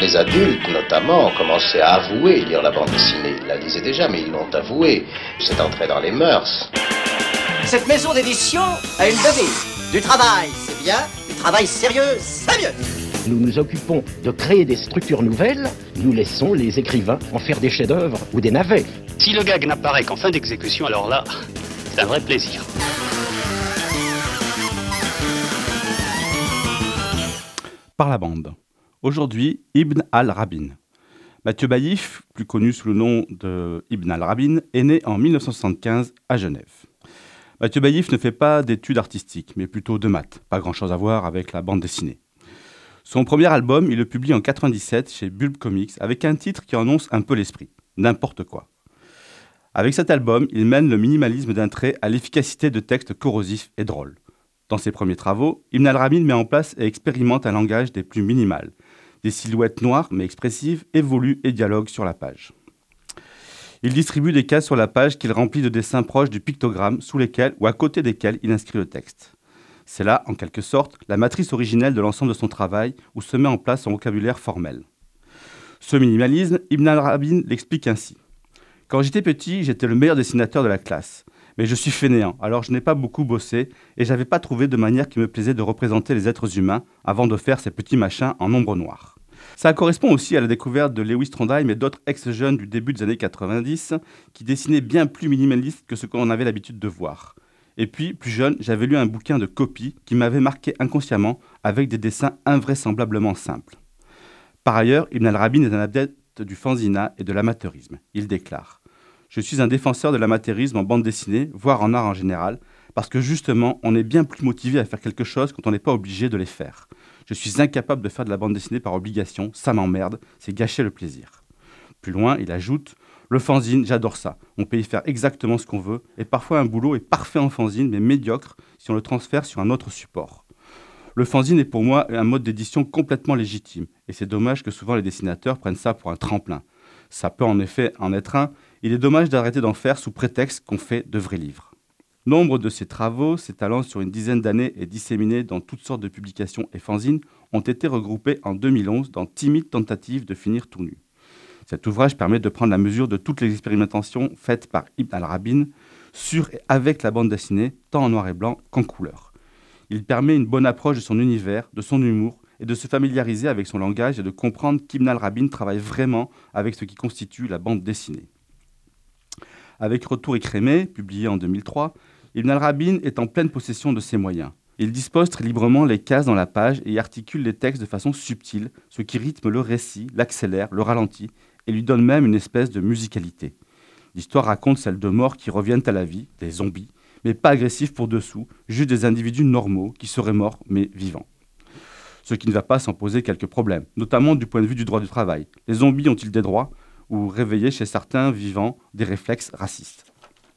Les adultes, notamment, ont commencé à avouer lire la bande dessinée. Ils la lisaient déjà, mais ils l'ont avoué. C'est entré dans les mœurs. Cette maison d'édition a une devise. Du travail, c'est bien. Du travail sérieux, c'est mieux. Nous nous occupons de créer des structures nouvelles. Nous laissons les écrivains en faire des chefs-d'œuvre ou des navets. Si le gag n'apparaît qu'en fin d'exécution, alors là, c'est un vrai plaisir. Par la bande. Aujourd'hui, Ibn al-Rabin. Mathieu Baillif, plus connu sous le nom de Ibn al-Rabin, est né en 1975 à Genève. Mathieu Baillif ne fait pas d'études artistiques, mais plutôt de maths. Pas grand-chose à voir avec la bande dessinée. Son premier album, il le publie en 1997 chez Bulb Comics, avec un titre qui annonce un peu l'esprit, N'importe quoi. Avec cet album, il mène le minimalisme d'un trait à l'efficacité de textes corrosifs et drôles. Dans ses premiers travaux, Ibn al-Rabin met en place et expérimente un langage des plus minimales. Des silhouettes noires mais expressives évoluent et dialoguent sur la page. Il distribue des cases sur la page qu'il remplit de dessins proches du pictogramme sous lesquels ou à côté desquels il inscrit le texte. C'est là, en quelque sorte, la matrice originelle de l'ensemble de son travail où se met en place son vocabulaire formel. Ce minimalisme, Ibn al-Rabin l'explique ainsi. « Quand j'étais petit, j'étais le meilleur dessinateur de la classe. Mais je suis fainéant, alors je n'ai pas beaucoup bossé et j'avais pas trouvé de manière qui me plaisait de représenter les êtres humains avant de faire ces petits machins en ombre noire. Ça correspond aussi à la découverte de Lewis Trondheim et d'autres ex-jeunes du début des années 90 qui dessinaient bien plus minimaliste que ce qu'on avait l'habitude de voir. Et puis, plus jeune, j'avais lu un bouquin de copie qui m'avait marqué inconsciemment avec des dessins invraisemblablement simples. Par ailleurs, Ibn al-Rabin est un adepte du fanzina et de l'amateurisme. Il déclare « Je suis un défenseur de l'amateurisme en bande dessinée, voire en art en général, parce que justement, on est bien plus motivé à faire quelque chose quand on n'est pas obligé de les faire. Je suis incapable de faire de la bande dessinée par obligation, ça m'emmerde, c'est gâcher le plaisir. » Plus loin, il ajoute « Le fanzine, j'adore ça. On peut y faire exactement ce qu'on veut, et parfois un boulot est parfait en fanzine, mais médiocre si on le transfère sur un autre support. Le fanzine est pour moi un mode d'édition complètement légitime, et c'est dommage que souvent les dessinateurs prennent ça pour un tremplin. Ça peut en effet en être un, il est dommage d'arrêter d'en faire sous prétexte qu'on fait de vrais livres. » Nombre de ses travaux, s'étalant sur une dizaine d'années et disséminés dans toutes sortes de publications et fanzines, ont été regroupés en 2011 dans Timide tentative de finir tout nu. Cet ouvrage permet de prendre la mesure de toutes les expérimentations faites par Ibn al-Rabin sur et avec la bande dessinée, tant en noir et blanc qu'en couleur. Il permet une bonne approche de son univers, de son humour, et de se familiariser avec son langage et de comprendre qu'Ibn al-Rabin travaille vraiment avec ce qui constitue la bande dessinée. Avec Retour écrémé, publié en 2003, Ibn al-Rabin est en pleine possession de ses moyens. Il dispose très librement les cases dans la page et y articule les textes de façon subtile, ce qui rythme le récit, l'accélère, le ralentit et lui donne même une espèce de musicalité. L'histoire raconte celle de morts qui reviennent à la vie, des zombies, mais pas agressifs pour dessous, juste des individus normaux qui seraient morts mais vivants. Ce qui ne va pas sans poser quelques problèmes, notamment du point de vue du droit du travail. Les zombies ont-ils des droits ou réveiller chez certains vivants des réflexes racistes.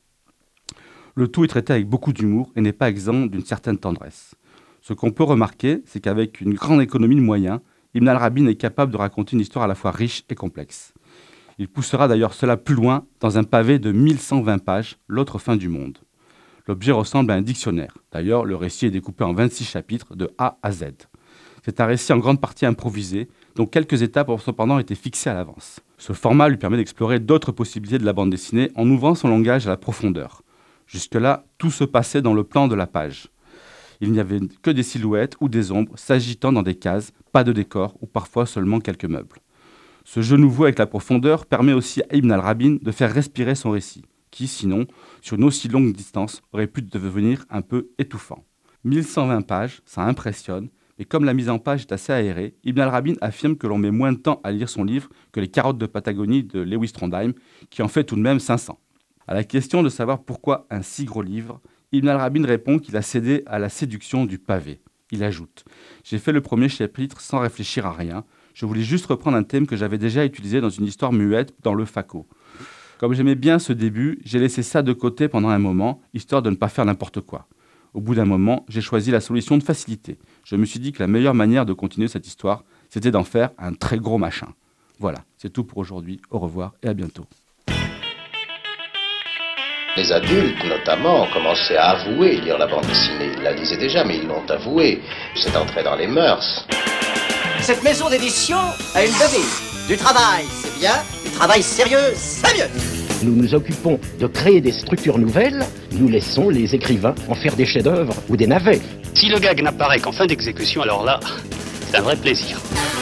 Le tout est traité avec beaucoup d'humour et n'est pas exempt d'une certaine tendresse. Ce qu'on peut remarquer, c'est qu'avec une grande économie de moyens, Ibn al-Rabin est capable de raconter une histoire à la fois riche et complexe. Il poussera d'ailleurs cela plus loin dans un pavé de 1120 pages, L'autre fin du monde. L'objet ressemble à un dictionnaire. D'ailleurs, le récit est découpé en 26 chapitres de A à Z. C'est un récit en grande partie improvisé, dont quelques étapes ont cependant été fixées à l'avance. Ce format lui permet d'explorer d'autres possibilités de la bande dessinée en ouvrant son langage à la profondeur. Jusque-là, tout se passait dans le plan de la page. Il n'y avait que des silhouettes ou des ombres s'agitant dans des cases, pas de décor ou parfois seulement quelques meubles. Ce jeu nouveau avec la profondeur permet aussi à Ibn al-Rabin de faire respirer son récit, qui sinon, sur une aussi longue distance, aurait pu devenir un peu étouffant. 1120 pages, ça impressionne, mais comme la mise en page est assez aérée, Ibn al-Rabin affirme que l'on met moins de temps à lire son livre que les Carottes de Patagonie de Lewis Trondheim, qui en fait tout de même 500. À la question de savoir pourquoi un si gros livre, Ibn al-Rabin répond qu'il a cédé à la séduction du pavé. Il ajoute « J'ai fait le premier chapitre sans réfléchir à rien. Je voulais juste reprendre un thème que j'avais déjà utilisé dans une histoire muette dans le Faco. Comme j'aimais bien ce début, j'ai laissé ça de côté pendant un moment, histoire de ne pas faire n'importe quoi. Au bout d'un moment, j'ai choisi la solution de facilité. Je me suis dit que la meilleure manière de continuer cette histoire, c'était d'en faire un très gros machin. Voilà, c'est tout pour aujourd'hui. Au revoir et à bientôt. » Les adultes, notamment, ont commencé à avouer lire la bande dessinée. Ils la lisaient déjà, mais ils l'ont avoué. C'est entré dans les mœurs. Cette maison d'édition a une devise. Du travail, c'est bien. Du travail sérieux, c'est mieux. Nous nous occupons de créer des structures nouvelles, nous laissons les écrivains en faire des chefs-d'œuvre ou des navets. Si le gag n'apparaît qu'en fin d'exécution, alors là, c'est un vrai plaisir.